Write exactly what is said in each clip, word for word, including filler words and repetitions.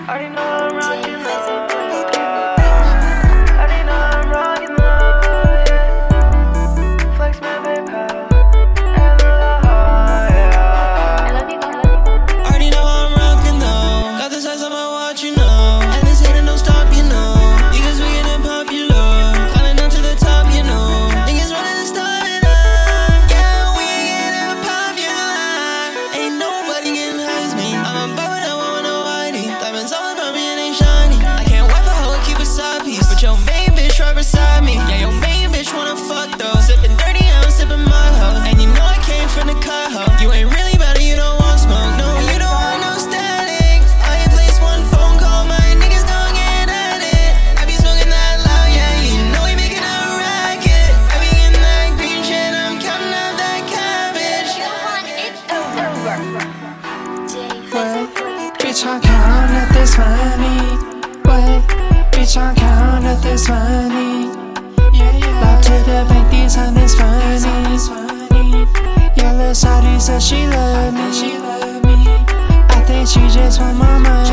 Already know I'm rocking love. Already know I'm rocking love. Yeah. Flex my baby power. And love, yeah. I love you, I love you. Already know I'm rocking though. Got the size on my watch, you know. And this hating don't stop, you know. Because we getting popular. Climbing up to the top, you know. Niggas running and starting up. Yeah, we getting popular. Ain't nobody getting high as me. I'm above it, I want no whitey. Diamonds all about me and they shiny. I can't wipe a hoe and keep a side piece. But your main bitch right beside me. Yeah, your main bitch wanna fuck though. Sipping dirty, I'm sipping my hoe. And you know I came from the cut hoe. You ain't really better, you don't want smoke. No, you don't want no static. I ain't placed one phone call, my niggas don't get at it. I be smoking that loud, yeah, you know we making a racket. I be in that green shit, I'm counting out that cabbage. It's over. Wait, bitch, I'm counting up this money. Wait, bitch, I'm counting up this money. Love to the bank, these hundreds funny. Yeah, little shawty said she love me. I think she just want more money.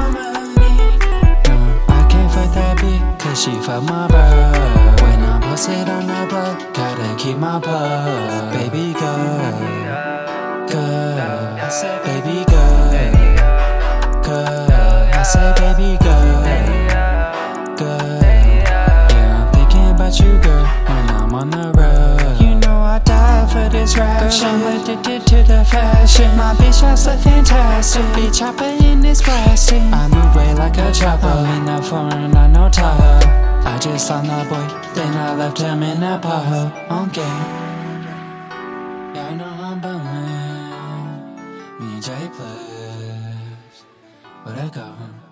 No, I can't fuck that bitch, cause she fuck my bird. When I'm posted on the block, gotta keep my plug. Baby girl, girl, baby girl, girl. I said baby girl, girl. Yeah, I'm thinking about you, girl, when I'm on the road. You know I die for this rap shit. I'm addicted to the fashion. My bitch, I so fantastic. Bitch, chopper in this plastic. I move way like a chopper. In the foreign, I know Tahoe. I just saw the boy, then I left him in that pothole. On game. Yeah, I know I'm bumming. Me and Jay Plus. Where'd I go?